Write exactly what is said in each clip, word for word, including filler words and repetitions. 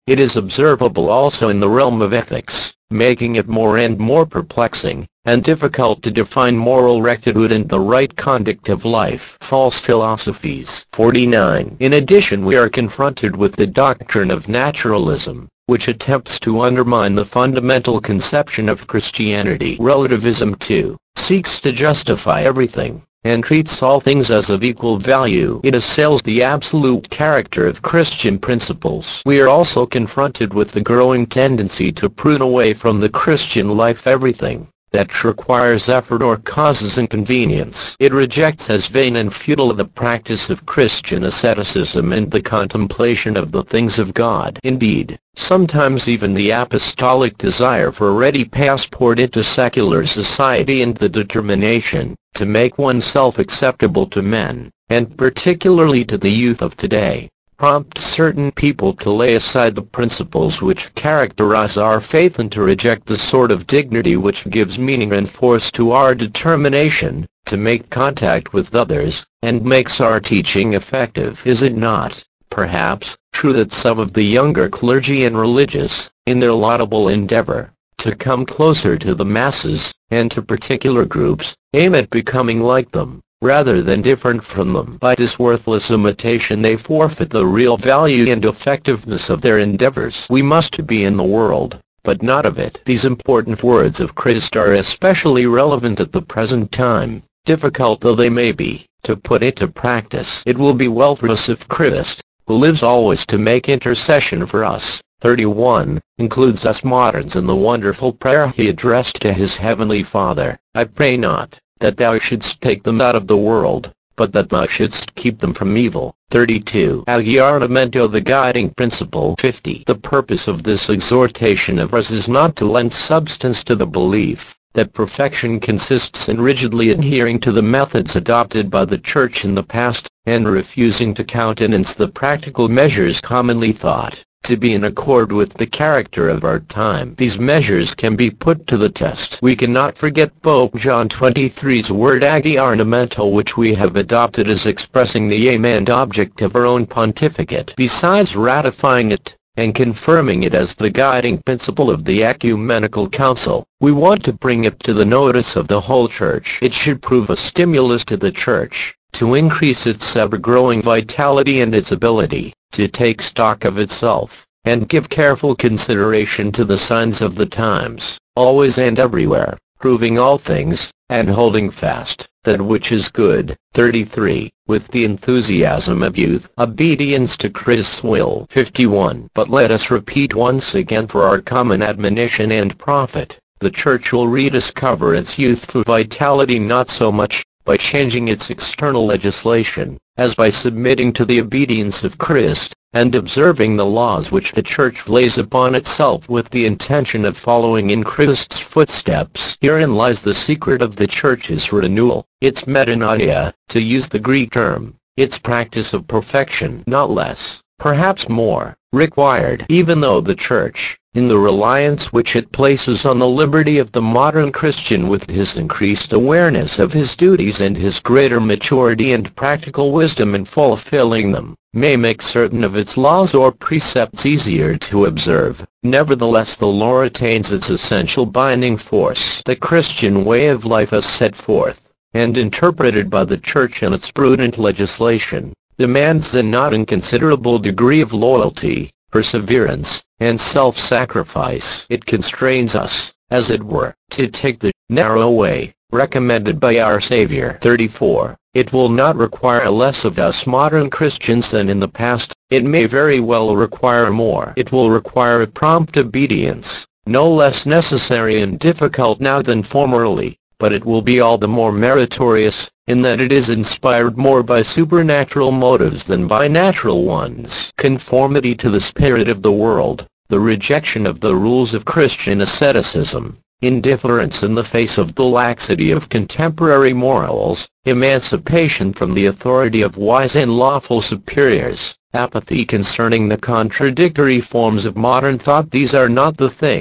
it is observable also in the realm of ethics, making it more and more perplexing and difficult to define moral rectitude and the right conduct of life. False philosophies. forty-nine. In addition, we are confronted with the doctrine of naturalism, which attempts to undermine the fundamental conception of Christianity. Relativism too seeks to justify everything, and treats all things as of equal value. It assails the absolute character of Christian principles. We are also confronted with the growing tendency to prune away from the Christian life everything that requires effort or causes inconvenience. It rejects as vain and futile the practice of Christian asceticism and the contemplation of the things of God. Indeed, sometimes even the apostolic desire for a ready passport into secular society and the determination to make oneself acceptable to men, and particularly to the youth of today, prompt certain people to lay aside the principles which characterize our faith and to reject the sort of dignity which gives meaning and force to our determination to make contact with others, and makes our teaching effective. Is it not, perhaps, true that some of the younger clergy and religious, in their laudable endeavor to come closer to the masses, and to particular groups, aim at becoming like them, rather than different from them? By this worthless imitation they forfeit the real value and effectiveness of their endeavors. We must be in the world, but not of it. These important words of Christ are especially relevant at the present time, difficult though they may be, to put into practice. It will be well for us if Christ, who lives always to make intercession for us, thirty-one, includes us moderns in the wonderful prayer he addressed to his heavenly Father. I pray not that thou shouldst take them out of the world, but that thou shouldst keep them from evil. thirty-two. Aggiornamento, the guiding principle. fifty. The purpose of this exhortation of ours is not to lend substance to the belief that perfection consists in rigidly adhering to the methods adopted by the Church in the past, and refusing to countenance the practical measures commonly thought to be in accord with the character of our time. These measures can be put to the test. We cannot forget Pope John the twenty-third's word aggiornamento, which we have adopted as expressing the aim and object of our own pontificate. Besides ratifying it and confirming it as the guiding principle of the Ecumenical Council, we want to bring it to the notice of the whole Church. It should prove a stimulus to the Church to increase its ever-growing vitality and its ability to take stock of itself, and give careful consideration to the signs of the times, always and everywhere, proving all things, and holding fast that which is good. thirty-three. With the enthusiasm of youth, obedience to Christ's will. fifty-one. But let us repeat once again for our common admonition and profit, the Church will rediscover its youthful vitality not so much by changing its external legislation, as by submitting to the obedience of Christ, and observing the laws which the Church lays upon itself with the intention of following in Christ's footsteps. Herein lies the secret of the Church's renewal, its metanoia, to use the Greek term, its practice of perfection, not less, perhaps more, required. Even though the Church, in the reliance which it places on the liberty of the modern Christian with his increased awareness of his duties and his greater maturity and practical wisdom in fulfilling them, may make certain of its laws or precepts easier to observe, nevertheless the law retains its essential binding force. The Christian way of life as set forth and interpreted by the Church in its prudent legislation demands a not inconsiderable degree of loyalty, perseverance, and self-sacrifice. It constrains us, as it were, to take the narrow way recommended by our Savior. thirty-four. It will not require less of us modern Christians than in the past, it may very well require more. It will require a prompt obedience, no less necessary and difficult now than formerly, but it will be all the more meritorious, in that it is inspired more by supernatural motives than by natural ones. Conformity to the spirit of the world, the rejection of the rules of Christian asceticism, indifference in the face of the laxity of contemporary morals, emancipation from the authority of wise and lawful superiors, apathy concerning the contradictory forms of modern thought, these are not the things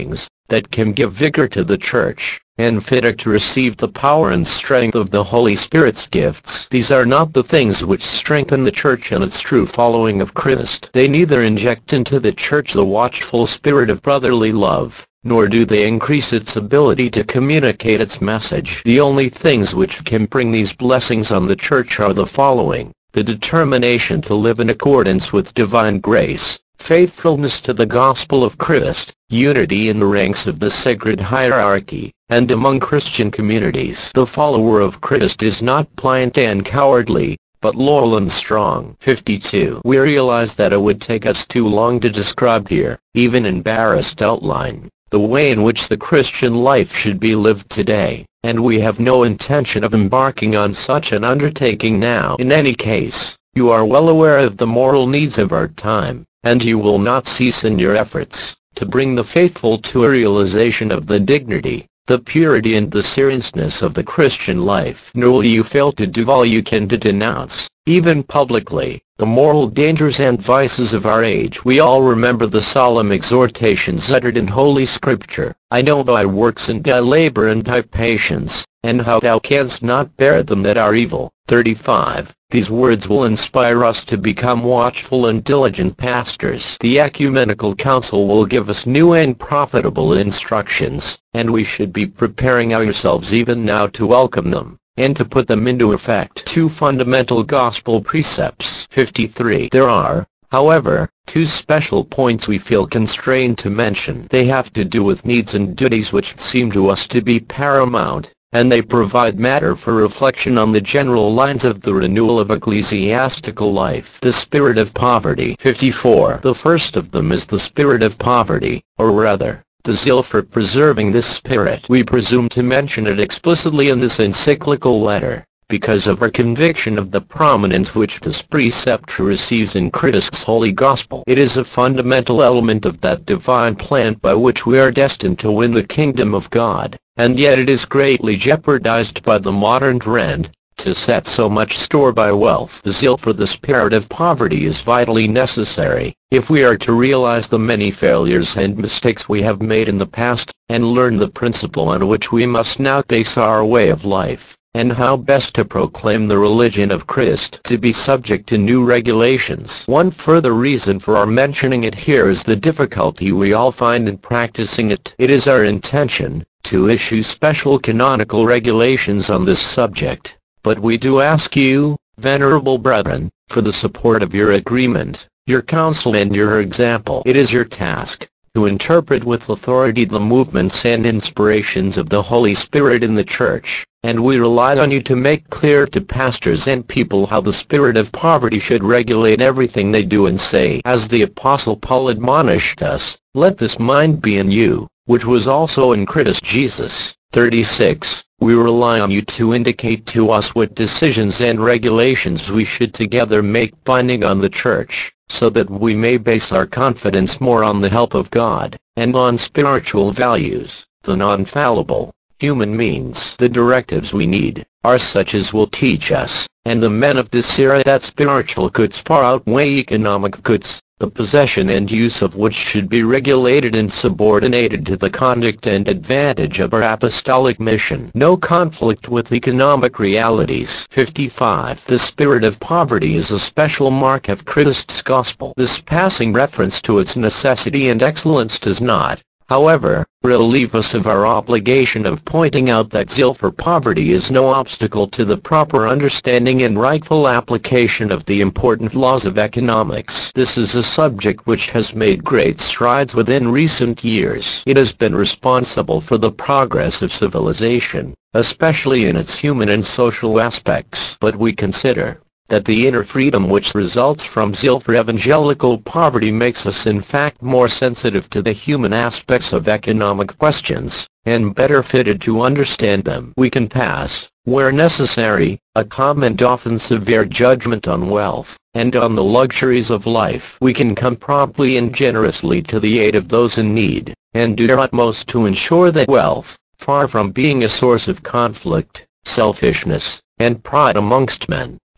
that can give vigor to the church, and fit it to receive the power and strength of the Holy Spirit's gifts. These are not the things which strengthen the church and its true following of Christ. They neither inject into the church the watchful spirit of brotherly love, nor do they increase its ability to communicate its message. The only things which can bring these blessings on the church are the following: the determination to live in accordance with divine grace, faithfulness to the gospel of Christ, unity in the ranks of the sacred hierarchy, and among Christian communities. The follower of Christ is not pliant and cowardly, but loyal and strong. fifty-two. We realize that it would take us too long to describe here, even in barest outline, the way in which the Christian life should be lived today, and we have no intention of embarking on such an undertaking now. In any case, you are well aware of the moral needs of our time, and you will not cease in your efforts to bring the faithful to a realization of the dignity, the purity and the seriousness of the Christian life. Nor will you fail to do all you can to denounce, even publicly, the moral dangers and vices of our age. We all remember the solemn exhortations uttered in Holy Scripture: "I know thy works and thy labor and thy patience, and how thou canst not bear them that are evil." thirty-five. These words will inspire us to become watchful and diligent pastors. The Ecumenical Council will give us new and profitable instructions, and we should be preparing ourselves even now to welcome them, and to put them into effect. Two fundamental gospel precepts. fifty-three. There are, however, two special points we feel constrained to mention. They have to do with needs and duties which seem to us to be paramount, and they provide matter for reflection on the general lines of the renewal of ecclesiastical life. The spirit of poverty. fifty-four. The first of them is the spirit of poverty, or rather, the zeal for preserving this spirit. We presume to mention it explicitly in this encyclical letter, because of our conviction of the prominence which this precept receives in Christ's holy gospel. It is a fundamental element of that divine plan by which we are destined to win the kingdom of God, and yet it is greatly jeopardized by the modern trend to set so much store by wealth. The zeal for the spirit of poverty is vitally necessary, if we are to realize the many failures and mistakes we have made in the past, and learn the principle on which we must now base our way of life, and how best to proclaim the religion of Christ to be subject to new regulations. One further reason for our mentioning it here is the difficulty we all find in practicing it. It is our intention to issue special canonical regulations on this subject, but we do ask you, venerable brethren, for the support of your agreement, your counsel and your example. It is your task to interpret with authority the movements and inspirations of the Holy Spirit in the Church, and we rely on you to make clear to pastors and people how the spirit of poverty should regulate everything they do and say. As the Apostle Paul admonished us, "Let this mind be in you, which was also in Christ Jesus." thirty-six. We rely on you to indicate to us what decisions and regulations we should together make binding on the Church, so that we may base our confidence more on the help of God, and on spiritual values, the non-fallible human means. The directives we need are such as will teach us, and the men of this era, that spiritual goods far outweigh economic goods, the possession and use of which should be regulated and subordinated to the conduct and advantage of our apostolic mission. No conflict with economic realities. fifty-five. The spirit of poverty is a special mark of Christ's gospel. This passing reference to its necessity and excellence does not, however, relieve us of our obligation of pointing out that zeal for poverty is no obstacle to the proper understanding and rightful application of the important laws of economics. This is a subject which has made great strides within recent years. It has been responsible for the progress of civilization, especially in its human and social aspects. But we consider that the inner freedom which results from zeal for evangelical poverty makes us in fact more sensitive to the human aspects of economic questions, and better fitted to understand them. We can pass, where necessary, a comment often severe judgment on wealth, and on the luxuries of life. We can come promptly and generously to the aid of those in need, and do our utmost to ensure that wealth, far from being a source of conflict, selfishness, and pride amongst men,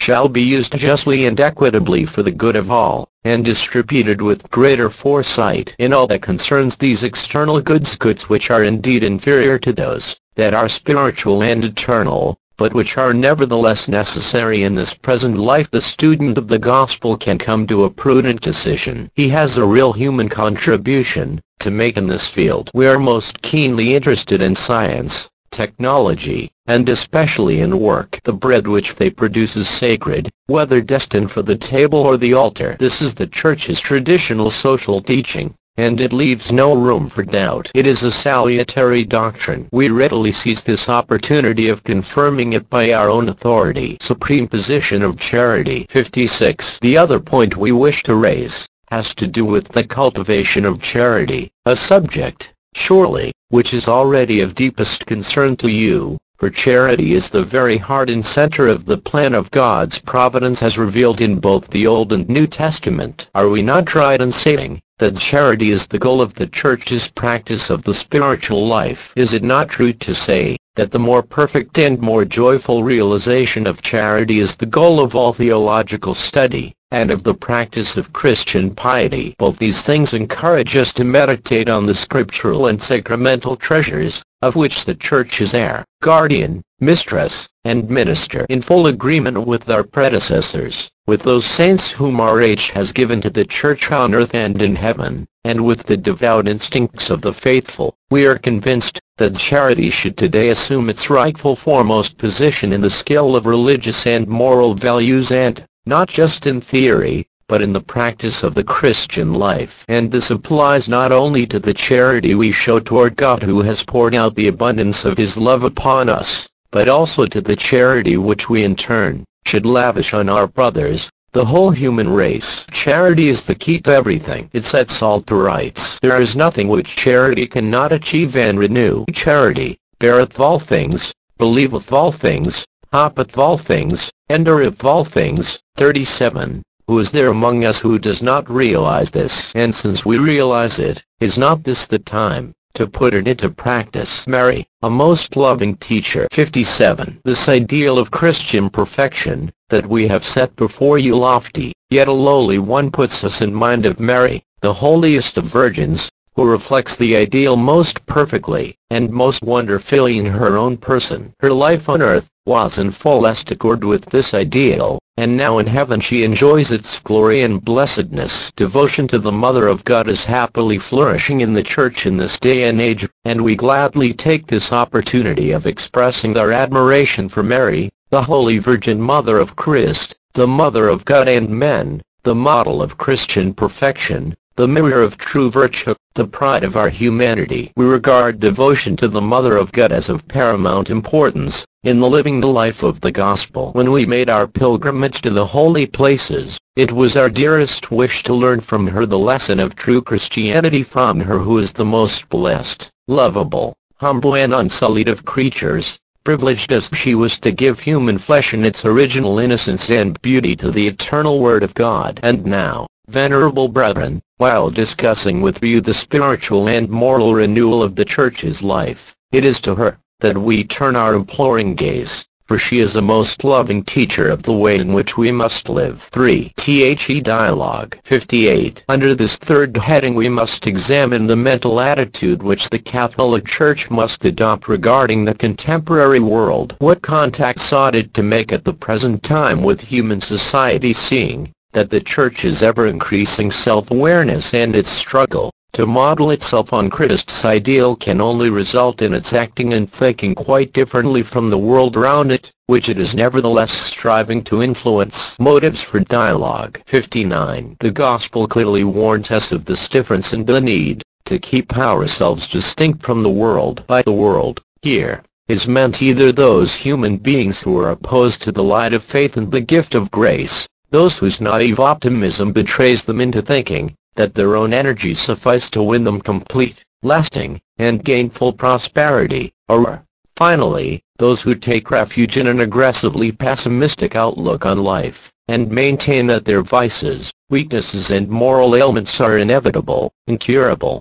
shall be used justly and equitably for the good of all, and distributed with greater foresight in all that concerns these external goods, goods which are indeed inferior to those that are spiritual and eternal, but which are nevertheless necessary in this present life. The student of the gospel can come to a prudent decision. He has a real human contribution to make in this field. We are most keenly interested in science, technology, and especially in work. The bread which they produce is sacred, whether destined for the table or the altar. This is the Church's traditional social teaching, and it leaves no room for doubt. It is a salutary doctrine. We readily seize this opportunity of confirming it by our own authority. Supreme position of charity. fifty-six. The other point we wish to raise has to do with the cultivation of charity, a subject, surely, which is already of deepest concern to you, for charity is the very heart and center of the plan of God's providence as revealed in both the Old and New Testament. Are we not right in saying that charity is the goal of the Church's practice of the spiritual life? Is it not true to say that the more perfect and more joyful realization of charity is the goal of all theological study, and of the practice of Christian piety? Both these things encourage us to meditate on the scriptural and sacramental treasures, of which the Church is heir, guardian, mistress, and minister, in full agreement with our predecessors, with those saints whom our age has given to the Church on earth and in heaven, and with the devout instincts of the faithful. We are convinced that charity should today assume its rightful foremost position in the scale of religious and moral values, and not just in theory, but in the practice of the Christian life. And this applies not only to the charity we show toward God who has poured out the abundance of His love upon us, but also to the charity which we in turn should lavish on our brothers, the whole human race. Charity is the key to everything. It sets all to rights. There is nothing which charity cannot achieve and renew. Charity beareth all things, believeth all things, hopeth all things, endureth all things. thirty-seven. Who is there among us who does not realize this? And since we realize it, is not this the time to put it into practice? Mary, a most loving teacher. fifty-seven. This ideal of Christian perfection that we have set before you, lofty, yet a lowly one, puts us in mind of Mary, the holiest of virgins, who reflects the ideal most perfectly and most wonderfully in her own person. Her life on earth was in fullest accord with this ideal, and now in heaven she enjoys its glory and blessedness. Devotion to the Mother of God is happily flourishing in the Church in this day and age, and we gladly take this opportunity of expressing our admiration for Mary, the Holy Virgin Mother of Christ, the Mother of God and men, the model of Christian perfection, the mirror of true virtue, the pride of our humanity. We regard devotion to the Mother of God as of paramount importance in the living the life of the gospel. When we made our pilgrimage to the holy places, it was our dearest wish to learn from her the lesson of true Christianity, from her who is the most blessed, lovable, humble and unsullied of creatures, privileged as she was to give human flesh in its original innocence and beauty to the eternal Word of God. And now, venerable brethren, while discussing with you the spiritual and moral renewal of the Church's life, it is to her that we turn our imploring gaze, for she is a most loving teacher of the way in which we must live. three. The Dialogue. fifty-eight. Under this third heading we must examine the mental attitude which the Catholic Church must adopt regarding the contemporary world. What contacts ought it to make at the present time with human society, seeing that the Church's ever-increasing self-awareness and its struggle to model itself on Christ's ideal can only result in its acting and thinking quite differently from the world around it, which it is nevertheless striving to influence. Motives for dialogue. fifty-nine. The Gospel clearly warns us of this difference and the need to keep ourselves distinct from the world. By the world, here, is meant either those human beings who are opposed to the light of faith and the gift of grace, those whose naive optimism betrays them into thinking that their own energies suffice to win them complete, lasting, and gainful prosperity, or, finally, those who take refuge in an aggressively pessimistic outlook on life, and maintain that their vices, weaknesses and moral ailments are inevitable, incurable,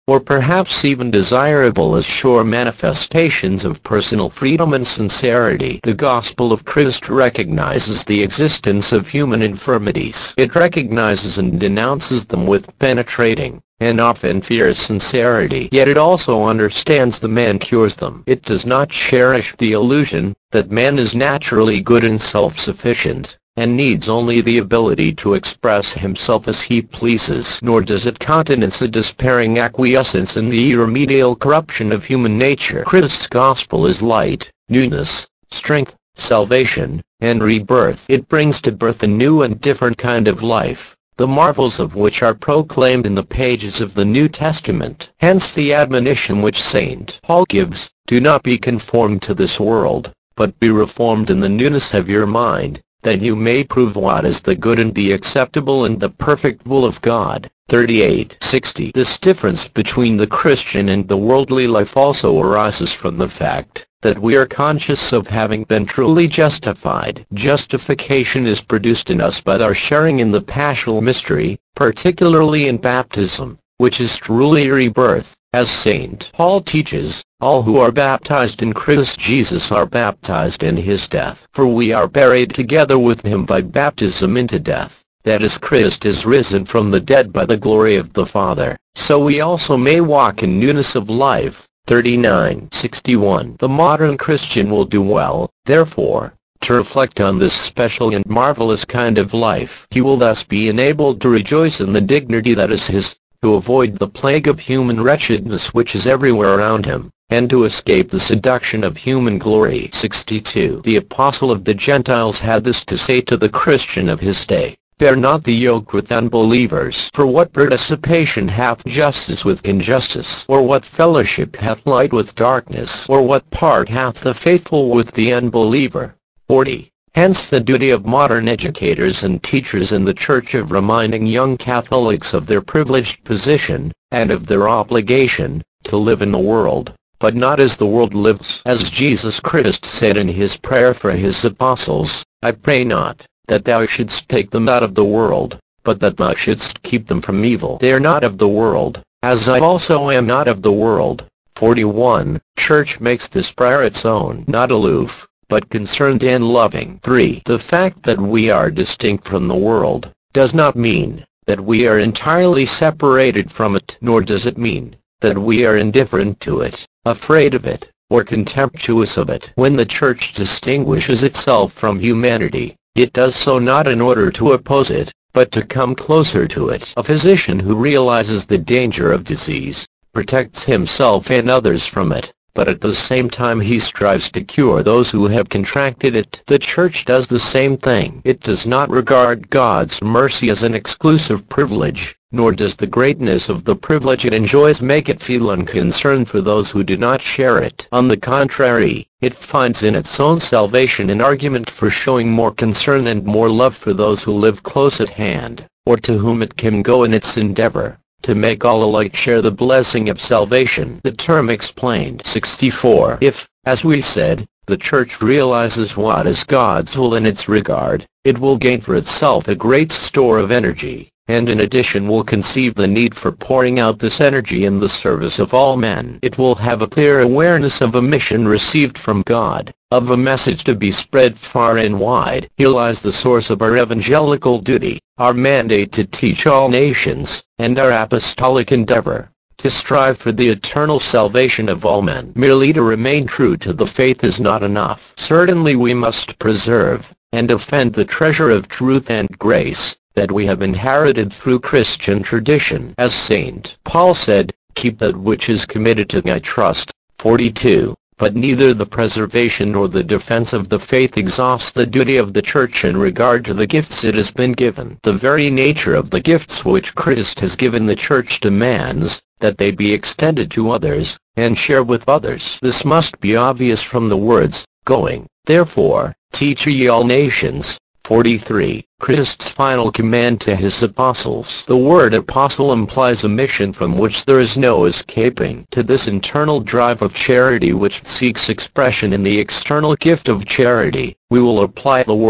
or perhaps even desirable as sure manifestations of personal freedom and sincerity. The gospel of Christ recognizes the existence of human infirmities. It recognizes and denounces them with penetrating and often fierce sincerity, yet it also understands the man cures them. It does not cherish the illusion that man is naturally good and self-sufficient, and needs only the ability to express himself as he pleases, nor does it countenance a despairing acquiescence in the irremediable corruption of human nature. Christ's gospel is light, newness, strength, salvation, and rebirth. It brings to birth a new and different kind of life, the marvels of which are proclaimed in the pages of the New Testament. Hence the admonition which Saint Paul gives, "Do not be conformed to this world, but be reformed in the newness of your mind, that you may prove what is the good and the acceptable and the perfect will of God." thirty-eight sixty. This difference between the Christian and the worldly life also arises from the fact that we are conscious of having been truly justified. Justification is produced in us by our sharing in the paschal mystery, particularly in baptism, which is truly rebirth. As Saint Paul teaches, all who are baptized in Christ Jesus are baptized in his death. For we are buried together with him by baptism into death, that as Christ is risen from the dead by the glory of the Father, so we also may walk in newness of life. thirty-nine sixty-one. The modern Christian will do well, therefore, to reflect on this special and marvelous kind of life. He will thus be enabled to rejoice in the dignity that is his, to avoid the plague of human wretchedness which is everywhere around him, and to escape the seduction of human glory. sixty-two. The apostle of the Gentiles had this to say to the Christian of his day: "Bear not the yoke with unbelievers. For what participation hath justice with injustice? Or what fellowship hath light with darkness? Or what part hath the faithful with the unbeliever?" forty. Hence the duty of modern educators and teachers in the Church of reminding young Catholics of their privileged position, and of their obligation to live in the world, but not as the world lives. As Jesus Christ said in his prayer for his apostles, "I pray not that thou shouldst take them out of the world, but that thou shouldst keep them from evil. They are not of the world, as I also am not of the world." forty-one. Church makes this prayer its own, not aloof, but concerned and loving. three. The fact that we are distinct from the world does not mean that we are entirely separated from it, nor does it mean that we are indifferent to it, afraid of it, or contemptuous of it. When the Church distinguishes itself from humanity, it does so not in order to oppose it, but to come closer to it. A physician who realizes the danger of disease protects himself and others from it, but at the same time he strives to cure those who have contracted it. The Church does the same thing. It does not regard God's mercy as an exclusive privilege, nor does the greatness of the privilege it enjoys make it feel unconcerned for those who do not share it. On the contrary, it finds in its own salvation an argument for showing more concern and more love for those who live close at hand, or to whom it can go in its endeavor to make all alike share the blessing of salvation. The term explained. sixty-four. If, as we said, the Church realizes what is God's will in its regard, it will gain for itself a great store of energy, and in addition will conceive the need for pouring out this energy in the service of all men. It will have a clear awareness of a mission received from God, of a message to be spread far and wide. Here lies the source of our evangelical duty, our mandate to teach all nations, and our apostolic endeavor to strive for the eternal salvation of all men. Merely to remain true to the faith is not enough. Certainly we must preserve and defend the treasure of truth and grace that we have inherited through Christian tradition. As Saint Paul said, "Keep that which is committed to thy trust." forty-two. But neither the preservation nor the defense of the faith exhausts the duty of the Church in regard to the gifts it has been given. The very nature of the gifts which Christ has given the Church demands that they be extended to others, and share with others. This must be obvious from the words, "Going, therefore, teach ye all nations." forty-three. Christ's final command to his apostles. The word apostle implies a mission from which there is no escaping. To this internal drive of charity which seeks expression in the external gift of charity, we will apply the word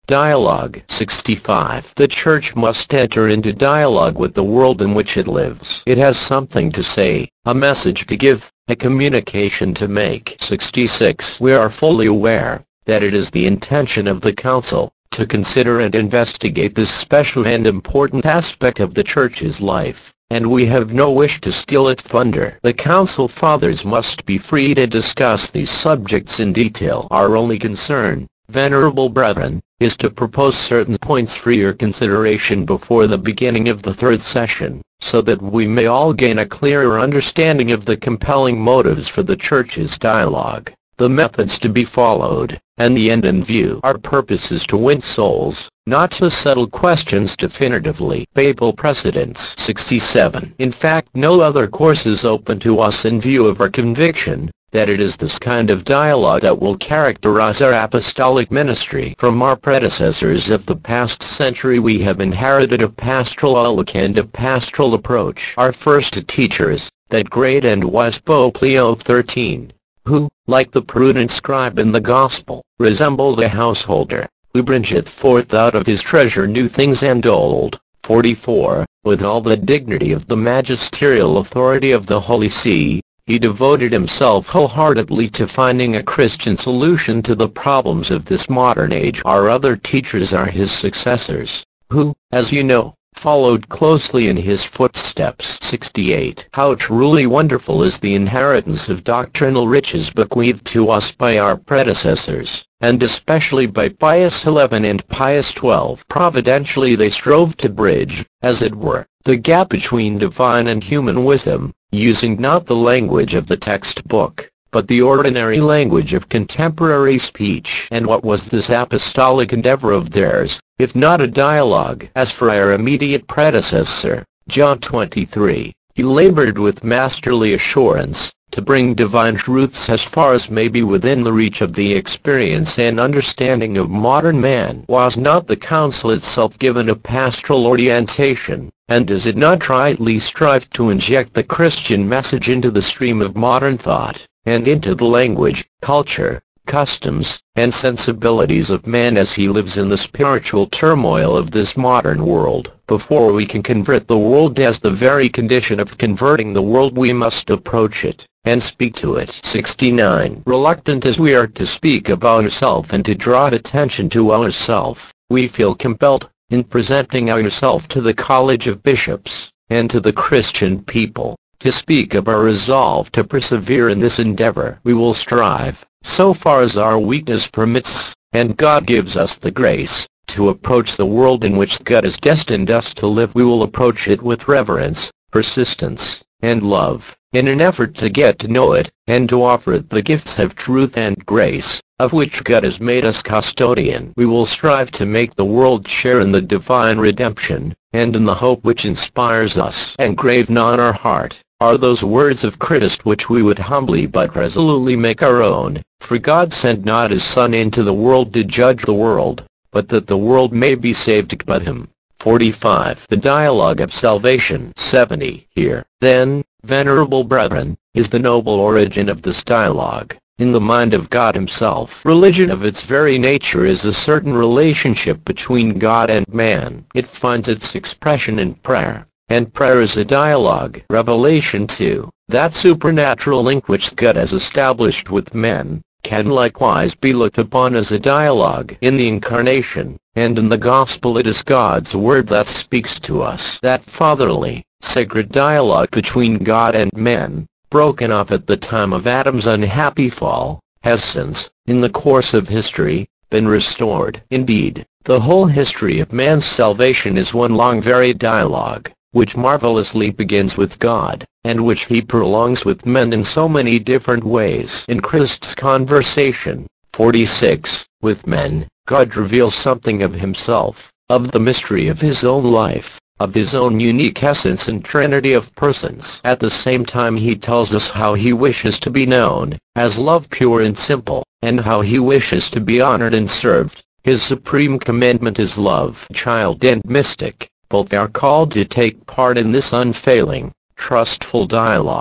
Dialogue sixty-five. The Church must enter into dialogue with the world in which it lives. It has something to say, a message to give, a communication to make. sixty-six. We are fully aware that it is the intention of the Council to consider and investigate this special and important aspect of the Church's life, and we have no wish to steal its thunder. The Council Fathers must be free to discuss these subjects in detail. Our only concern, venerable brethren, is to propose certain points for your consideration before the beginning of the third session, so that we may all gain a clearer understanding of the compelling motives for the Church's dialogue, the methods to be followed, and the end in view. Our purpose is to win souls, not to settle questions definitively. Papal precedents. sixty-seven. In fact, no other course is open to us in view of our conviction that it is this kind of dialogue that will characterize our apostolic ministry. From our predecessors of the past century we have inherited a pastoral outlook and a pastoral approach. Our first teachers, that great and wise Pope Leo the thirteenth, who, like the prudent scribe in the Gospel, resembled a householder, who bringeth forth out of his treasure new things and old, forty-four, with all the dignity of the magisterial authority of the Holy See, he devoted himself wholeheartedly to finding a Christian solution to the problems of this modern age. Our other teachers are his successors, who, as you know, followed closely in his footsteps. sixty-eight. How truly wonderful is the inheritance of doctrinal riches bequeathed to us by our predecessors, and especially by Pius the eleventh and Pius the twelfth. Providentially they strove to bridge, as it were, the gap between divine and human wisdom, using not the language of the textbook, but the ordinary language of contemporary speech. And what was this apostolic endeavor of theirs, if not a dialogue? As for our immediate predecessor, John the twenty-third, he labored with masterly assurance to bring divine truths as far as may be within the reach of the experience and understanding of modern man. Was not the Council itself given a pastoral orientation, and does it not rightly strive to inject the Christian message into the stream of modern thought, and into the language, culture, customs, and sensibilities of man as he lives in the spiritual turmoil of this modern world? Before we can convert the world as the very condition of converting the world we must approach it, and speak to it. sixty-nine. Reluctant as we are to speak about ourselves and to draw attention to ourselves, we feel compelled, in presenting ourselves to the College of Bishops, and to the Christian people, to speak of our resolve to persevere in this endeavor. We will strive, so far as our weakness permits, and God gives us the grace, to approach the world in which God has destined us to live. We will approach it with reverence, persistence, and love, in an effort to get to know it, and to offer it the gifts of truth and grace, of which God has made us custodian. We will strive to make the world share in the divine redemption, and in the hope which inspires us. Engraven on our heart are those words of Christ which we would humbly but resolutely make our own. For God sent not his Son into the world to judge the world, but that the world may be saved by him. forty-five. The dialogue of salvation. seventy. Here, then, venerable brethren, is the noble origin of this dialogue. In the mind of God himself, religion of its very nature is a certain relationship between God and man. It finds its expression in prayer, and prayer is a dialogue. Revelation two, that supernatural link which God has established with men, can likewise be looked upon as a dialogue. In the Incarnation, and in the Gospel it is God's Word that speaks to us. That fatherly, sacred dialogue between God and men, broken up at the time of Adam's unhappy fall, has since, in the course of history, been restored. Indeed, the whole history of man's salvation is one long varied dialogue, which marvelously begins with God, and which he prolongs with men in so many different ways. In Christ's conversation, forty-six, with men, God reveals something of himself, of the mystery of his own life, of his own unique essence and trinity of persons. At the same time he tells us how he wishes to be known, as love pure and simple, and how he wishes to be honored and served. His supreme commandment is love. Child and mystic, both are called to take part in this unfailing, trustful dialogue.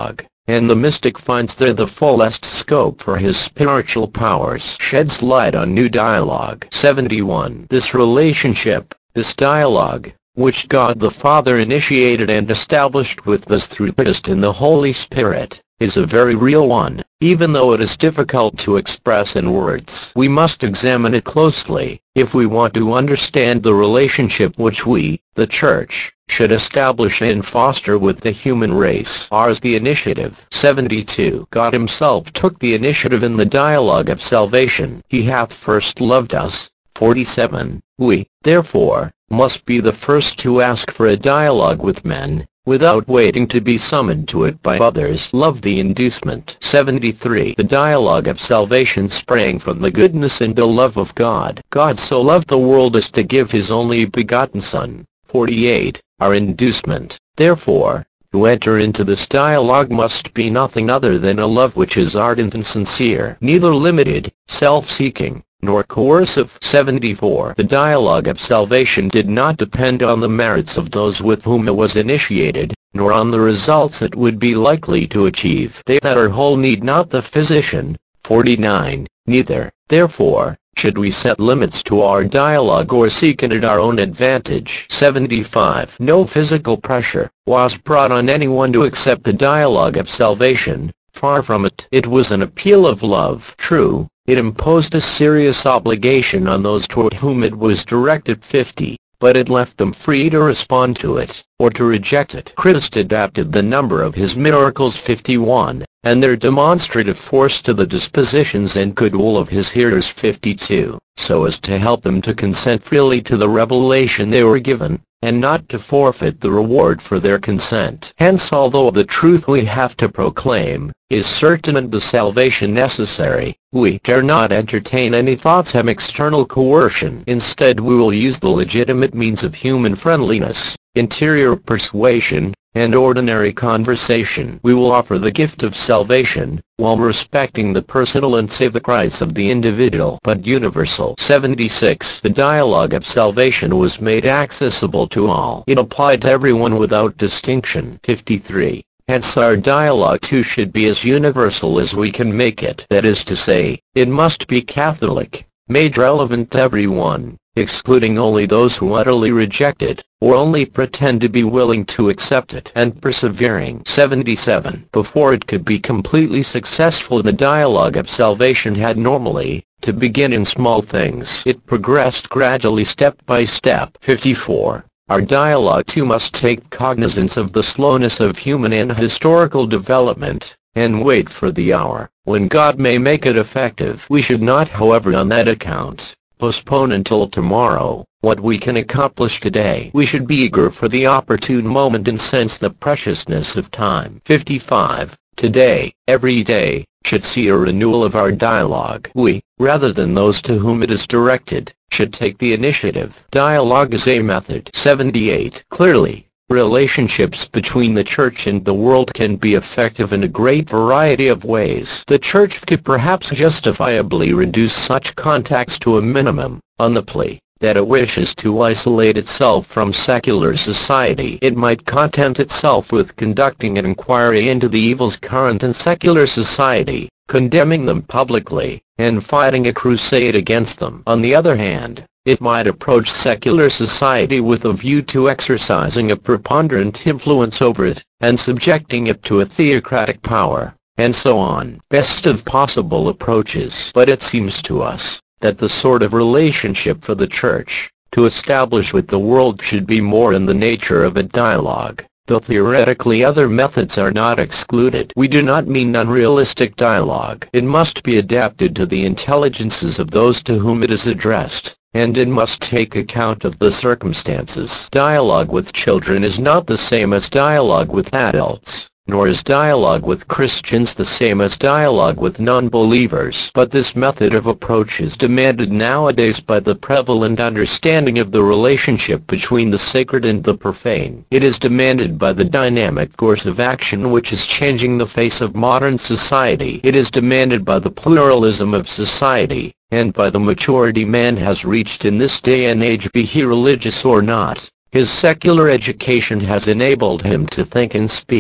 and the mystic finds there the fullest scope for his spiritual powers. Sheds light on new dialogue. seventy-one. This relationship, this dialogue, which God the Father initiated and established with us through Christ in the Holy Spirit, is a very real one, even though it is difficult to express in words. We must examine it closely, if we want to understand the relationship which we, the Church, should establish and foster with the human race. Ours the initiative. seventy-two. God himself took the initiative in the dialogue of salvation. He hath first loved us. forty-seven. We, therefore, must be the first to ask for a dialogue with men, without waiting to be summoned to it by others. Love the inducement. seventy-three. The dialogue of salvation sprang from the goodness and the love of God. God so loved the world as to give his only begotten Son. forty-eight. Our inducement, therefore, to enter into this dialogue must be nothing other than a love which is ardent and sincere, neither limited, self-seeking, nor coercive. seventy-four. The dialogue of salvation did not depend on the merits of those with whom it was initiated, nor on the results it would be likely to achieve. They that are whole need not the physician. forty-nine. Neither, therefore, should we set limits to our dialogue or seek it at our own advantage. seventy-five. No physical pressure was brought on anyone to accept the dialogue of salvation. Far from it. It was an appeal of love. True, it imposed a serious obligation on those toward whom it was directed. fifty. But it left them free to respond to it, or to reject it. Christ adapted the number of his miracles fifty-one, and their demonstrative force to the dispositions and goodwill of his hearers fifty-two, so as to help them to consent freely to the revelation they were given, and not to forfeit the reward for their consent. Hence, although the truth we have to proclaim is certain and the salvation necessary, we dare not entertain any thoughts of external coercion. Instead, we will use the legitimate means of human friendliness, interior persuasion, and ordinary conversation. We will offer the gift of salvation, while respecting the personal and civic rights of the individual, but universal. seventy-six. The dialogue of salvation was made accessible to all. It applied to everyone without distinction. fifty-three. Hence our dialogue too should be as universal as we can make it. That is to say, it must be Catholic, made relevant to everyone, excluding only those who utterly reject it, or only pretend to be willing to accept it, and persevering. seventy-seven. Before it could be completely successful, the dialogue of salvation had normally to begin in small things. It progressed gradually step by step. fifty-four. Our dialogue too must take cognizance of the slowness of human and historical development, and wait for the hour when God may make it effective. We should not, however, on that account, postpone until tomorrow what we can accomplish today. We should be eager for the opportune moment and sense the preciousness of time. fifty-five. Today, every day, should see a renewal of our dialogue. We, rather than those to whom it is directed, should take the initiative. Dialogue is a method. seventy-eight. Clearly, relationships between the Church and the world can be effective in a great variety of ways. The Church could perhaps justifiably reduce such contacts to a minimum, on the plea that it wishes to isolate itself from secular society. It might content itself with conducting an inquiry into the evils current in secular society, condemning them publicly, and fighting a crusade against them. On the other hand, it might approach secular society with a view to exercising a preponderant influence over it, and subjecting it to a theocratic power, and so on. Best of possible approaches. But it seems to us that the sort of relationship for the Church to establish with the world should be more in the nature of a dialogue, though theoretically other methods are not excluded. We do not mean unrealistic dialogue. It must be adapted to the intelligences of those to whom it is addressed, and it must take account of the circumstances. Dialogue with children is not the same as dialogue with adults, nor is dialogue with Christians the same as dialogue with non-believers. But this method of approach is demanded nowadays by the prevalent understanding of the relationship between the sacred and the profane. It is demanded by the dynamic course of action which is changing the face of modern society. It is demanded by the pluralism of society, and by the maturity man has reached in this day and age, be he religious or not. His secular education has enabled him to think and speak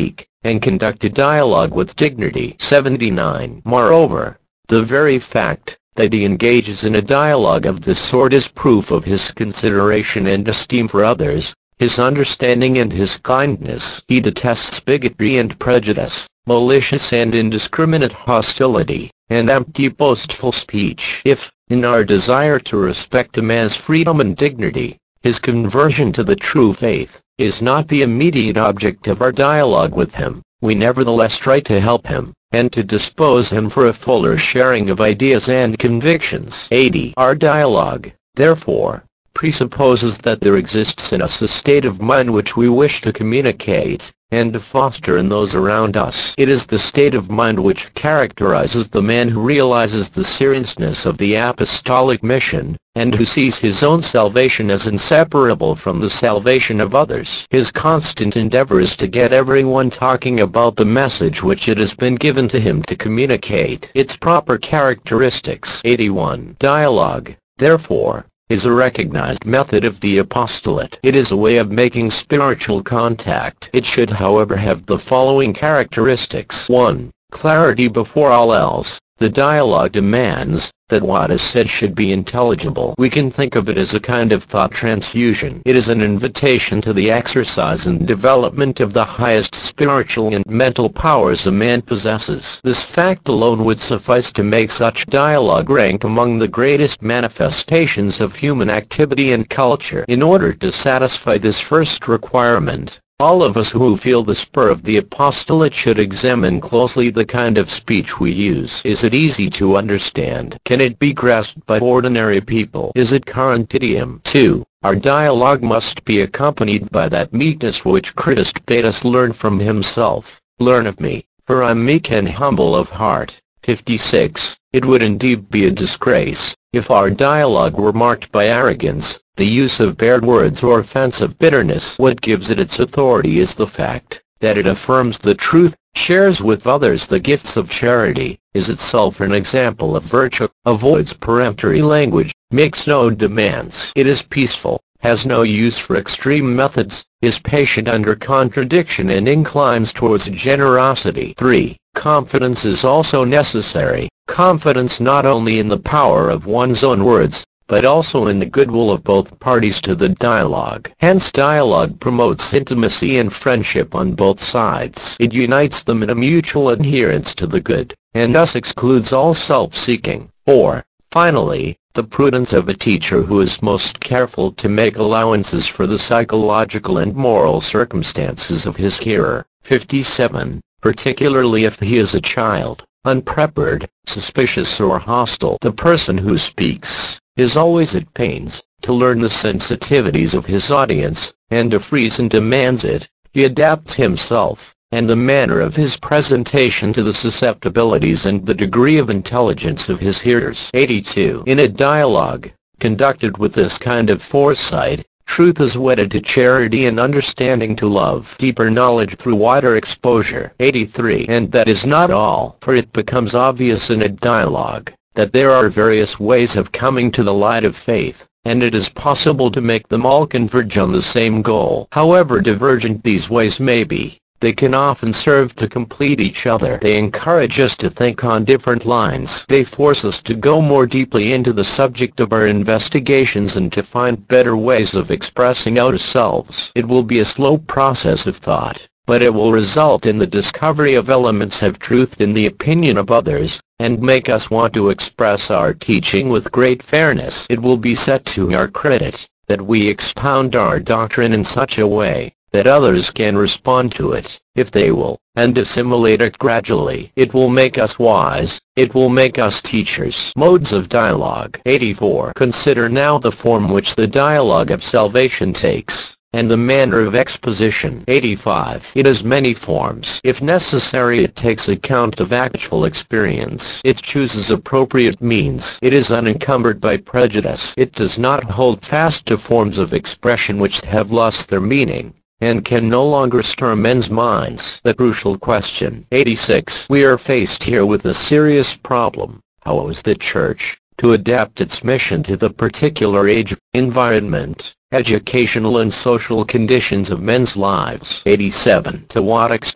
and conduct a dialogue with dignity. seventy-nine. Moreover, the very fact that he engages in a dialogue of this sort is proof of his consideration and esteem for others, his understanding and his kindness. He detests bigotry and prejudice, malicious and indiscriminate hostility, and empty boastful speech. If, in our desire to respect a man's freedom and dignity, his conversion to the true faith is not the immediate object of our dialogue with him, we nevertheless try to help him, and to dispose him for a fuller sharing of ideas and convictions. eighty. Our dialogue, therefore, presupposes that there exists in us a state of mind which we wish to communicate, and to foster in those around us. It is the state of mind which characterizes the man who realizes the seriousness of the apostolic mission, and who sees his own salvation as inseparable from the salvation of others. His constant endeavor is to get everyone talking about the message which it has been given to him to communicate. Its proper characteristics. eighty-one. Dialogue, therefore, is a recognized method of the apostolate. It is a way of making spiritual contact. It should, however, have the following characteristics. one. Clarity before all else. The dialogue demands that what is said should be intelligible. We can think of it as a kind of thought transfusion. It is an invitation to the exercise and development of the highest spiritual and mental powers a man possesses. This fact alone would suffice to make such dialogue rank among the greatest manifestations of human activity and culture. In order to satisfy this first requirement, all of us who feel the spur of the apostolate should examine closely the kind of speech we use. Is it easy to understand? Can it be grasped by ordinary people? Is it current idiom? two. Our dialogue must be accompanied by that meekness which Christ bade us learn from himself. Learn of me, for I am meek and humble of heart. fifty-six. It would indeed be a disgrace if our dialogue were marked by arrogance, the use of bared words or offensive bitterness. What gives it its authority is the fact that it affirms the truth, shares with others the gifts of charity, is itself an example of virtue, avoids peremptory language, makes no demands. It is peaceful, has no use for extreme methods, is patient under contradiction and inclines towards generosity. three. Confidence is also necessary, confidence not only in the power of one's own words, but also in the goodwill of both parties to the dialogue. Hence dialogue promotes intimacy and friendship on both sides. It unites them in a mutual adherence to the good, and thus excludes all self-seeking. four. Finally, the prudence of a teacher who is most careful to make allowances for the psychological and moral circumstances of his hearer. fifty-seven. Particularly if he is a child, unprepared, suspicious or hostile. The person who speaks is always at pains to learn the sensitivities of his audience, and if reason demands it, he adapts himself and the manner of his presentation to the susceptibilities and the degree of intelligence of his hearers. eighty-two. In a dialogue conducted with this kind of foresight, truth is wedded to charity and understanding to love. Deeper knowledge through wider exposure. eighty-three. And that is not all, for it becomes obvious in a dialogue that there are various ways of coming to the light of faith, and it is possible to make them all converge on the same goal. However divergent these ways may be, they can often serve to complete each other. They encourage us to think on different lines. They force us to go more deeply into the subject of our investigations and to find better ways of expressing ourselves. It will be a slow process of thought, but it will result in the discovery of elements of truth in the opinion of others, and make us want to express our teaching with great fairness. It will be set to our credit that we expound our doctrine in such a way that others can respond to it, if they will, and assimilate it gradually. It will make us wise, it will make us teachers. Modes of dialogue. eighty-four. Consider now the form which the dialogue of salvation takes, and the manner of exposition. eighty-five. It has many forms. If necessary, it takes account of actual experience. It chooses appropriate means. It is unencumbered by prejudice. It does not hold fast to forms of expression which have lost their meaning, and can no longer stir men's minds. The crucial question. eighty-six. We are faced here with a serious problem. How is the Church to adapt its mission to the particular age, environment, educational and social conditions of men's lives? eighty-seven. To what extent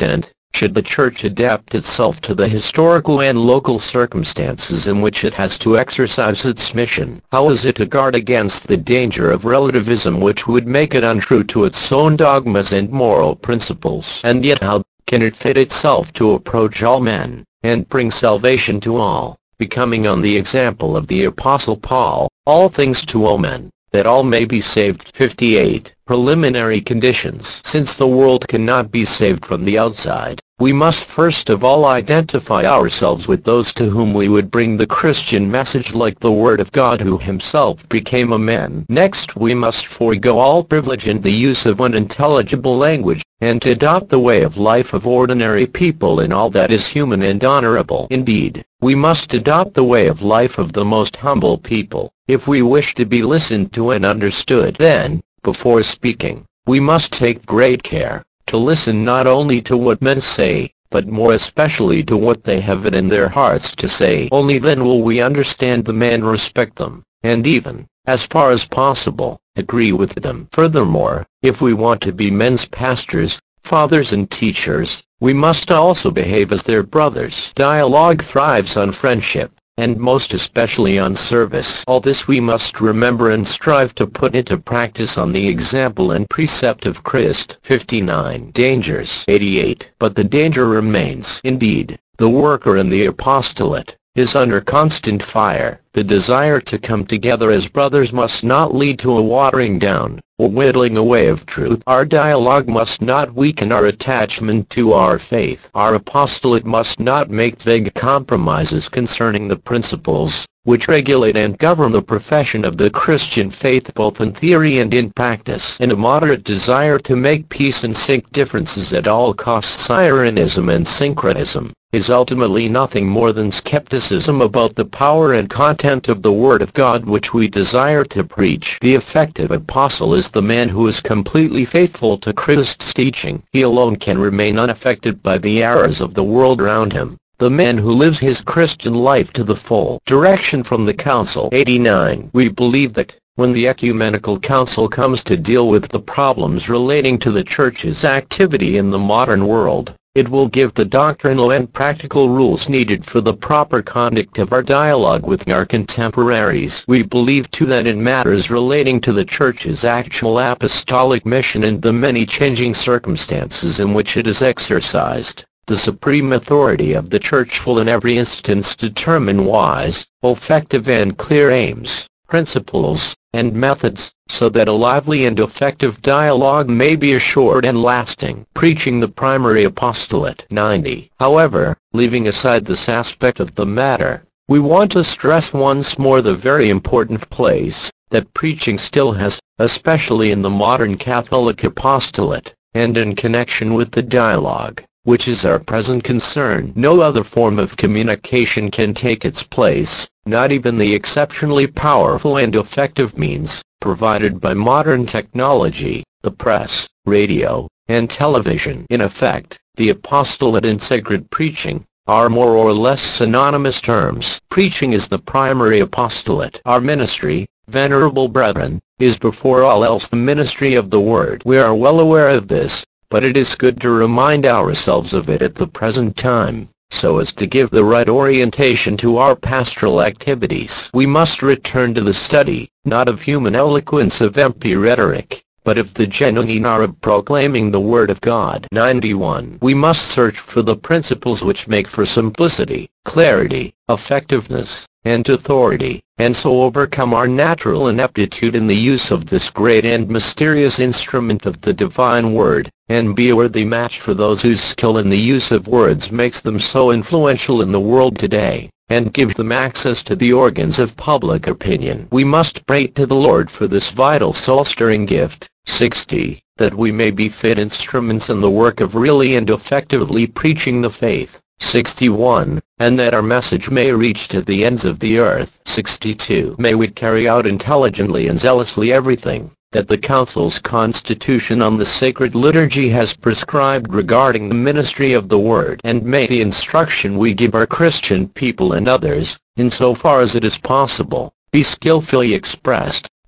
Should the Church adapt itself to the historical and local circumstances in which it has to exercise its mission? How is it to guard against the danger of relativism which would make it untrue to its own dogmas and moral principles? And yet how can it fit itself to approach all men, and bring salvation to all, becoming on the example of the Apostle Paul, all things to all men, that all may be saved? fifty-eight. Preliminary conditions. Since the world cannot be saved from the outside, we must first of all identify ourselves with those to whom we would bring the Christian message like the Word of God who himself became a man. Next we must forego all privilege and the use of unintelligible language, and to adopt the way of life of ordinary people in all that is human and honorable. Indeed, we must adopt the way of life of the most humble people, if we wish to be listened to and understood. Then, before speaking, we must take great care to listen not only to what men say, but more especially to what they have it in their hearts to say. Only then will we understand them and respect them, and even, as far as possible, agree with them. Furthermore, if we want to be men's pastors, fathers and teachers, we must also behave as their brothers. Dialogue thrives on friendship, and most especially on service. All this we must remember and strive to put into practice on the example and precept of Christ. fifty-nine. Dangers. eighty-eight. But the danger remains. Indeed, the worker in the apostolate is under constant fire. The desire to come together as brothers must not lead to a watering down, or whittling away of truth. Our dialogue must not weaken our attachment to our faith. Our apostolate must not make vague compromises concerning the principles which regulate and govern the profession of the Christian faith both in theory and in practice. In a moderate desire to make peace and sink differences at all costs, Arianism and syncretism is ultimately nothing more than skepticism about the power and content of the Word of God which we desire to preach. The effective apostle is the man who is completely faithful to Christ's teaching. He alone can remain unaffected by the errors of the world around him, the man who lives his Christian life to the full. Direction from the Council. eighty-nine. We believe that, when the Ecumenical Council comes to deal with the problems relating to the Church's activity in the modern world, it will give the doctrinal and practical rules needed for the proper conduct of our dialogue with our contemporaries. We believe too that in matters relating to the Church's actual apostolic mission and the many changing circumstances in which it is exercised, the supreme authority of the Church will in every instance determine wise, effective and clear aims, principles, and methods, so that a lively and effective dialogue may be assured and lasting. Preaching the primary apostolate. ninety. However, leaving aside this aspect of the matter, we want to stress once more the very important place that preaching still has, especially in the modern Catholic apostolate, and in connection with the dialogue, which is our present concern. No other form of communication can take its place, not even the exceptionally powerful and effective means provided by modern technology, the press, radio, and television. In effect, the apostolate and sacred preaching are more or less synonymous terms. Preaching is the primary apostolate. Our ministry, venerable brethren, is before all else the ministry of the Word. We are well aware of this, but it is good to remind ourselves of it at the present time, so as to give the right orientation to our pastoral activities. We must return to the study, not of human eloquence of empty rhetoric, but of the genuine art of proclaiming the Word of God. ninety-one. We must search for the principles which make for simplicity, clarity, effectiveness, and authority, and so overcome our natural ineptitude in the use of this great and mysterious instrument of the divine Word, and be a worthy match for those whose skill in the use of words makes them so influential in the world today, and give them access to the organs of public opinion. We must pray to the Lord for this vital soul-stirring gift. sixty. That we may be fit instruments in the work of really and effectively preaching the faith. sixty-one. And that our message may reach to the ends of the earth. sixty-two. May we carry out intelligently and zealously everything that the Council's Constitution on the Sacred Liturgy has prescribed regarding the ministry of the Word. And may the instruction we give our Christian people and others, in so far as it is possible, be skillfully expressed,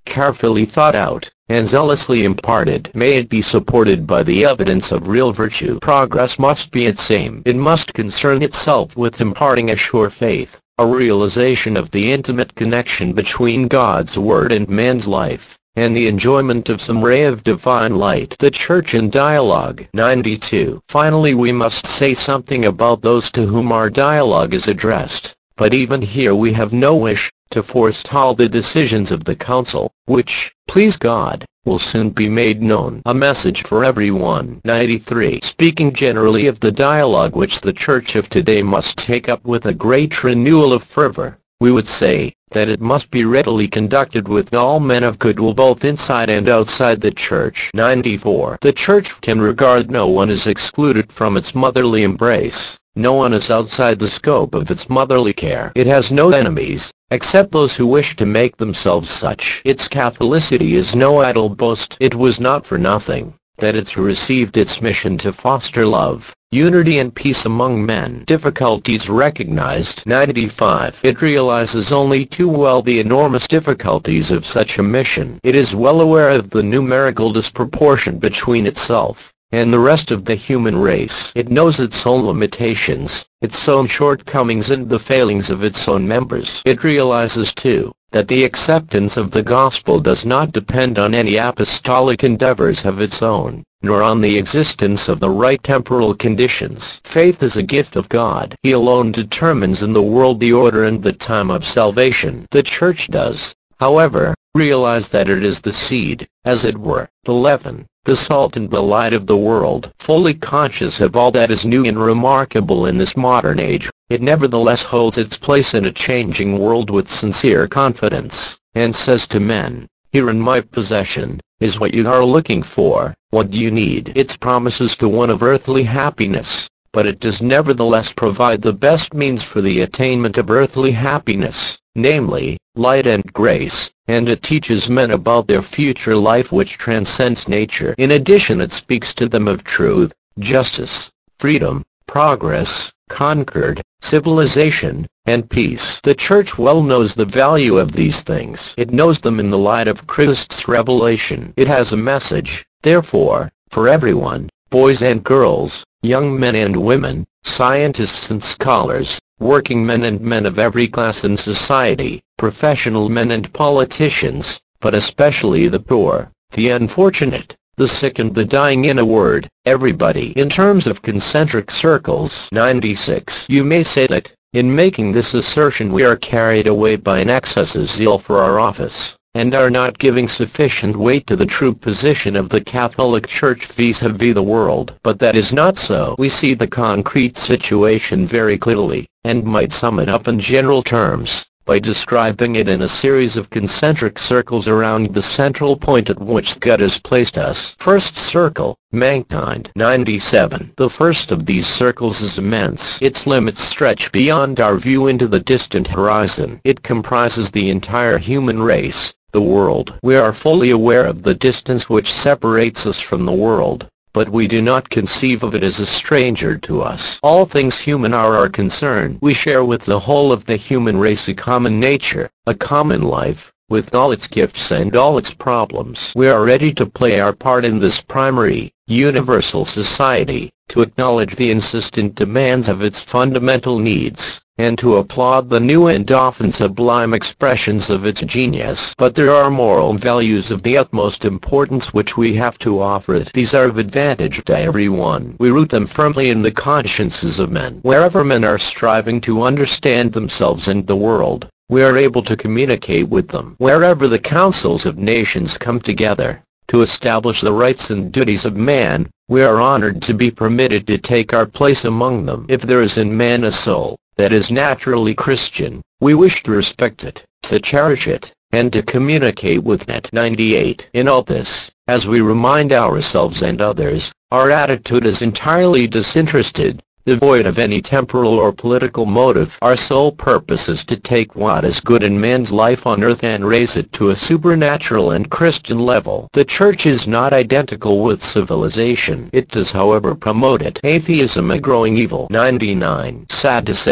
carefully thought out, and zealously imparted. May it be supported by the evidence of real virtue. Progress must be its aim. It must concern itself with imparting a sure faith, a realization of the intimate connection between God's Word and man's life, and the enjoyment of some ray of divine light. The Church in Dialogue. ninety-two. Finally, we must say something about those to whom our dialogue is addressed, but even here we have no wish to forestall the decisions of the Council, which, please God, will soon be made known. A message for everyone. ninety-three. Speaking generally of the dialogue which the Church of today must take up with a great renewal of fervor, we would say that it must be readily conducted with all men of goodwill both inside and outside the Church. ninety-four. The Church can regard no one as excluded from its motherly embrace. No one is outside the scope of its motherly care. It has no enemies, except those who wish to make themselves such. Its Catholicity is no idle boast. It was not for nothing that it received its mission to foster love, unity and peace among men. Difficulties recognized. ninety-five. It realizes only too well the enormous difficulties of such a mission. It is well aware of the numerical disproportion between itself and the rest of the human race. It knows its own limitations, its own shortcomings and the failings of its own members. It realizes, too, that the acceptance of the gospel does not depend on any apostolic endeavors of its own, nor on the existence of the right temporal conditions. Faith is a gift of God. He alone determines in the world the order and the time of salvation. The Church does, however, realize that it is the seed, as it were, the leaven, the salt and the light of the world. Fully conscious of all that is new and remarkable in this modern age, it nevertheless holds its place in a changing world with sincere confidence, and says to men, "Here in my possession is what you are looking for. What do you need?" Its promises to one of earthly happiness, but it does nevertheless provide the best means for the attainment of earthly happiness, namely, light and grace, and it teaches men about their future life which transcends nature. In addition, it speaks to them of truth, justice, freedom, progress, concord, civilization, and peace. The Church well knows the value of these things. It knows them in the light of Christ's revelation. It has a message, therefore, for everyone, boys and girls, young men and women, scientists and scholars, working men and men of every class in society, professional men and politicians, but especially the poor, the unfortunate, the sick and the dying. In a word, everybody. In terms of concentric circles. ninety-six. You may say that, in making this assertion, we are carried away by an excess of zeal for our office, and are not giving sufficient weight to the true position of the Catholic Church vis-à-vis the world. But that is not so. We see the concrete situation very clearly, and might sum it up in general terms by describing it in a series of concentric circles around the central point at which God has placed us. First circle, mankind. ninety-seven. The first of these circles is immense. Its limits stretch beyond our view into the distant horizon. It comprises the entire human race, the world. We are fully aware of the distance which separates us from the world, but we do not conceive of it as a stranger to us. All things human are our concern. We share with the whole of the human race a common nature, a common life, with all its gifts and all its problems. We are ready to play our part in this primary, universal society, to acknowledge the insistent demands of its fundamental needs, and to applaud the new and often sublime expressions of its genius. But there are moral values of the utmost importance which we have to offer it. These are of advantage to everyone. We root them firmly in the consciences of men. Wherever men are striving to understand themselves and the world, we are able to communicate with them. Wherever the councils of nations come together to establish the rights and duties of man, we are honored to be permitted to take our place among them. If there is in man a soul that is naturally Christian, we wish to respect it, to cherish it, and to communicate with it. ninety-eight. In all this, as we remind ourselves and others, our attitude is entirely disinterested, devoid of any temporal or political motive. Our sole purpose is to take what is good in man's life on earth and raise it to a supernatural and Christian level. The Church is not identical with civilization. It does, however, promote it. Atheism, a growing evil. ninety-nine. Sad to say,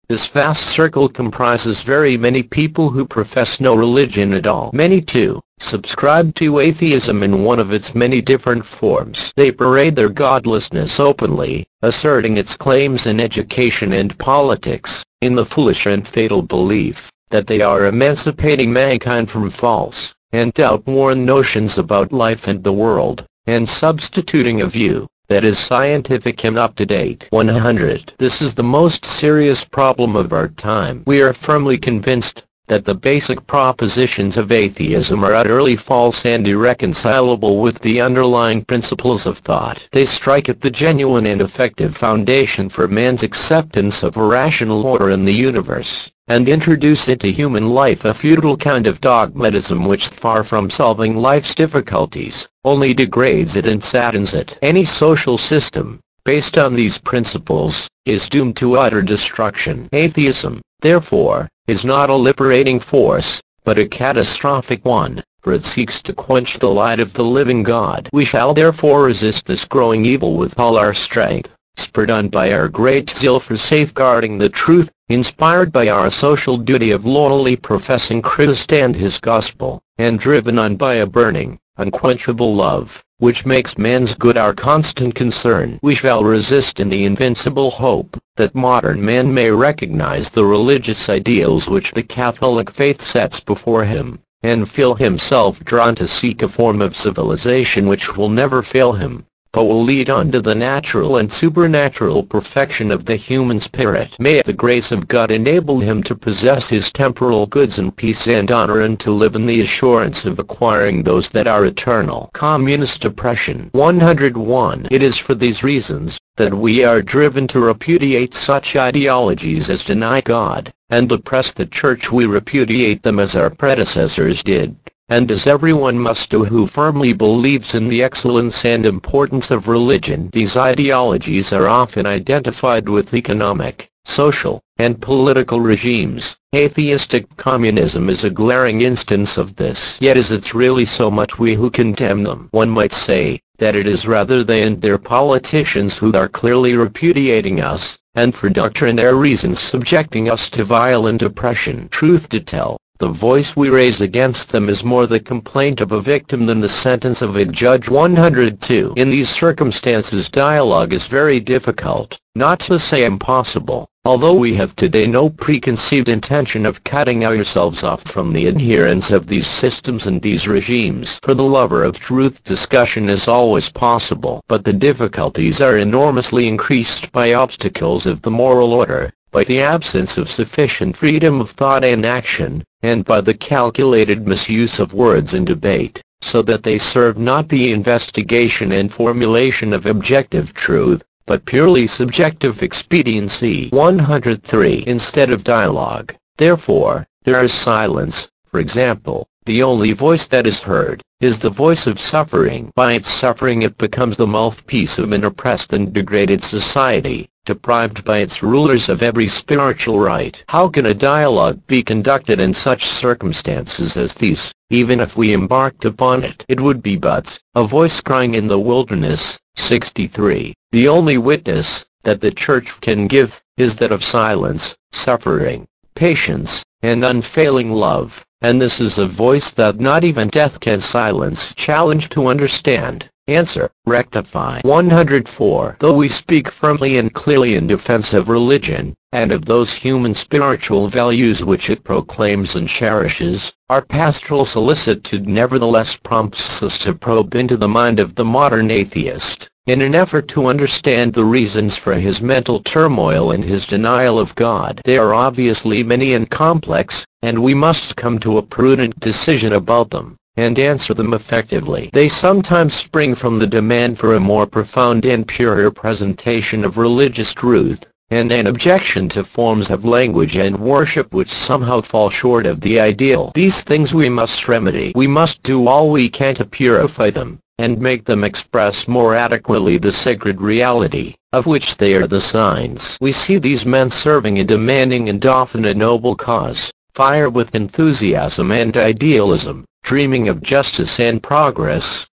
This vast circle comprises very many people who profess no religion at all. Many, too, subscribe to atheism in one of its many different forms. They parade their godlessness openly, asserting its claims in education and politics, in the foolish and fatal belief that they are emancipating mankind from false and doubt-worn notions about life and the world, and substituting a view that is scientific and up-to-date. one hundred. This is the most serious problem of our time. We are firmly convinced that the basic propositions of atheism are utterly false and irreconcilable with the underlying principles of thought. They strike at the genuine and effective foundation for man's acceptance of a rational order in the universe, and introduce into human life a futile kind of dogmatism which, far from solving life's difficulties, only degrades it and saddens it. Any social system, based on these principles, is doomed to utter destruction. Atheism, therefore, is not a liberating force, but a catastrophic one, for it seeks to quench the light of the living God. We shall therefore resist this growing evil with all our strength, spurred on by our great zeal for safeguarding the truth, inspired by our social duty of loyally professing Christ and His gospel, and driven on by a burning, unquenchable love, which makes man's good our constant concern. We shall resist in the invincible hope that modern man may recognize the religious ideals which the Catholic faith sets before him, and feel himself drawn to seek a form of civilization which will never fail him, but will lead on to the natural and supernatural perfection of the human spirit. May the grace of God enable him to possess his temporal goods in peace and honor, and to live in the assurance of acquiring those that are eternal. Communist oppression. one hundred one. It is for these reasons that we are driven to repudiate such ideologies as deny God, and oppress the Church. We repudiate them as our predecessors did, and as everyone must do who firmly believes in the excellence and importance of religion. These ideologies are often identified with economic, social, and political regimes. Atheistic communism is a glaring instance of this. Yet is it really so much we who condemn them? One might say that it is rather they and their politicians who are clearly repudiating us, and for doctrinaire reasons subjecting us to violent oppression. Truth to tell, the voice we raise against them is more the complaint of a victim than the sentence of a judge. one hundred two. In these circumstances dialogue is very difficult, not to say impossible, although we have today no preconceived intention of cutting ourselves off from the adherents of these systems and these regimes. For the lover of truth, discussion is always possible, but the difficulties are enormously increased by obstacles of the moral order, by the absence of sufficient freedom of thought and action, and by the calculated misuse of words in debate, so that they serve not the investigation and formulation of objective truth, but purely subjective expediency. one hundred three. Instead of dialogue, therefore, there is silence. For example, the only voice that is heard is the voice of suffering. By its suffering it becomes the mouthpiece of an oppressed and degraded society, deprived by its rulers of every spiritual right. How can a dialogue be conducted in such circumstances as these? Even if we embarked upon it, it would be but a voice crying in the wilderness. sixty-three. The only witness that the Church can give is that of silence, suffering, patience, and unfailing love, and this is a voice that not even death can silence. Challenge to understand. Answer: rectify. one hundred four. Though we speak firmly and clearly in defense of religion, and of those human spiritual values which it proclaims and cherishes, our pastoral solicitude nevertheless prompts us to probe into the mind of the modern atheist, in an effort to understand the reasons for his mental turmoil and his denial of God. They are obviously many and complex, and we must come to a prudent decision about them, and answer them effectively. They sometimes spring from the demand for a more profound and purer presentation of religious truth, and an objection to forms of language and worship which somehow fall short of the ideal. These things we must remedy. We must do all we can to purify them, and make them express more adequately the sacred reality, of which they are the signs. We see these men serving a demanding and often a noble cause, fired with enthusiasm and idealism, dreaming of justice and progress,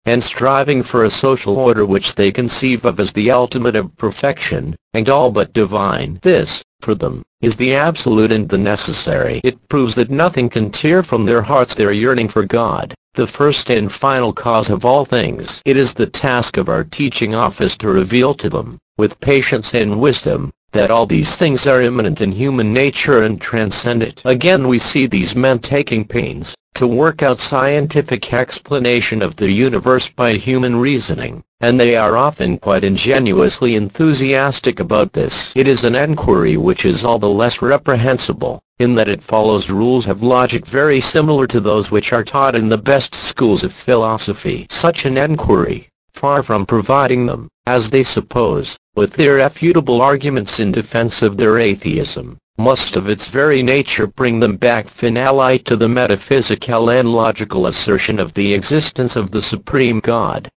and striving for a social order which they conceive of as the ultimate of perfection, and all but divine. This, for them, is the absolute and the necessary. It proves that nothing can tear from their hearts their yearning for God, the first and final cause of all things. It is the task of our teaching office to reveal to them, with patience and wisdom, that all these things are immanent in human nature and transcend it. Again we see these men taking pains to work out scientific explanation of the universe by human reasoning, and they are often quite ingenuously enthusiastic about this. It is an enquiry which is all the less reprehensible, in that it follows rules of logic very similar to those which are taught in the best schools of philosophy. Such an enquiry, far from providing them, as they suppose, with irrefutable arguments in defense of their atheism, must of its very nature bring them back finally to the metaphysical and logical assertion of the existence of the Supreme God.